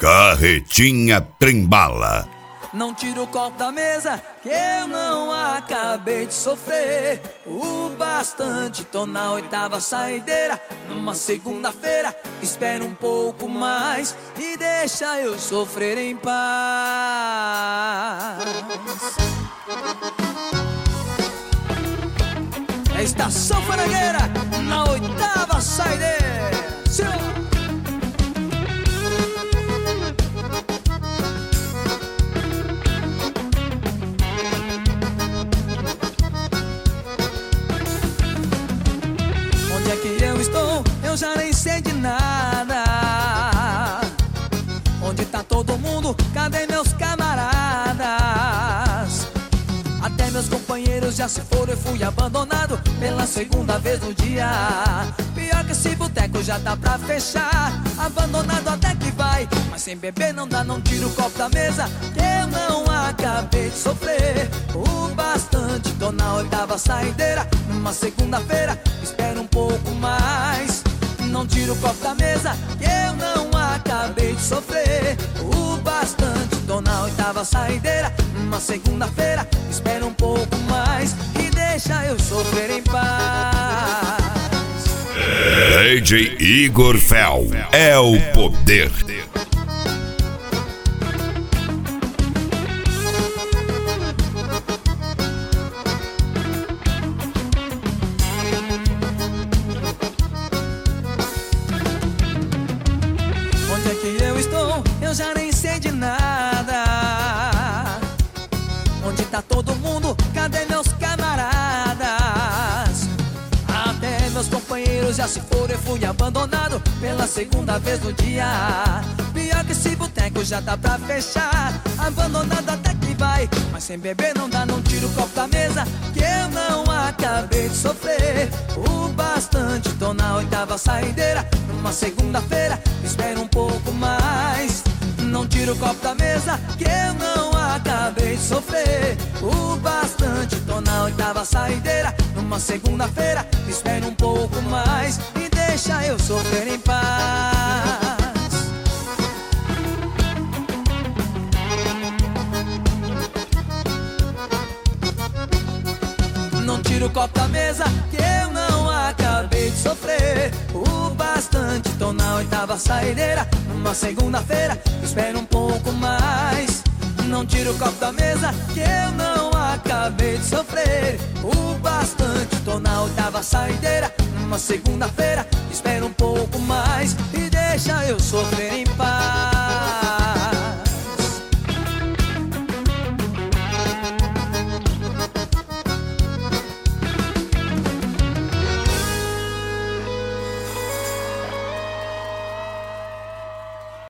Carretinha Trembala. Não tira o copo da mesa, que eu não acabei de sofrer o bastante. Tô na 8ª saideira, numa segunda-feira. Espera um pouco mais e deixa eu sofrer em paz. É Estação Frangueira, na 8ª saideira. Onde é que eu estou? Eu já nem sei de nada. Onde tá todo mundo? Cadê meus camaradas? Até meus companheiros já se foram, eu fui abandonado pela segunda vez no dia. Pior que esse boteco já tá pra fechar. Abandonado até que vai, mas sem beber não dá, não tira o copo da mesa, que eu não acabei de sofrer o bastante. Tô na 8ª saideira, numa segunda-feira. Espera um pouco mais. Não tira o copo da mesa, que eu não acabei de sofrer o bastante. Tô na 8ª saideira, numa segunda-feira. Espera um pouco mais e deixa eu sofrer em paz. DJ Igor Fel é o poder. Onde é que eu estou? Eu já nem sei de nada. Onde tá todo mundo? Cadê meus camaradas? Até meus companheiros já se foram, eu fui abandonado pela segunda vez no dia. Pior que esse boteco já tá pra fechar. Abandonado até que vai, mas sem beber não dá, não tira o copo da mesa, que eu não acabei de sofrer o bastante. Tô na 8ª saideira, numa segunda-feira. Espera um pouco mais. Não tira o copo da mesa, que eu não acabei de sofrer o bastante. Tô na 8ª saideira, numa segunda-feira. Espera um pouco mais e deixa eu sofrer em paz. Não tira o copo da mesa, que eu não acabei de sofrer o bastante. Tô na 8ª saideira, numa segunda-feira. Espera um pouco mais. Não tira o copo da mesa, que eu não acabei de sofrer o bastante. Tô na 8ª saideira, numa segunda-feira. Espera um pouco mais e deixa eu sofrer em paz.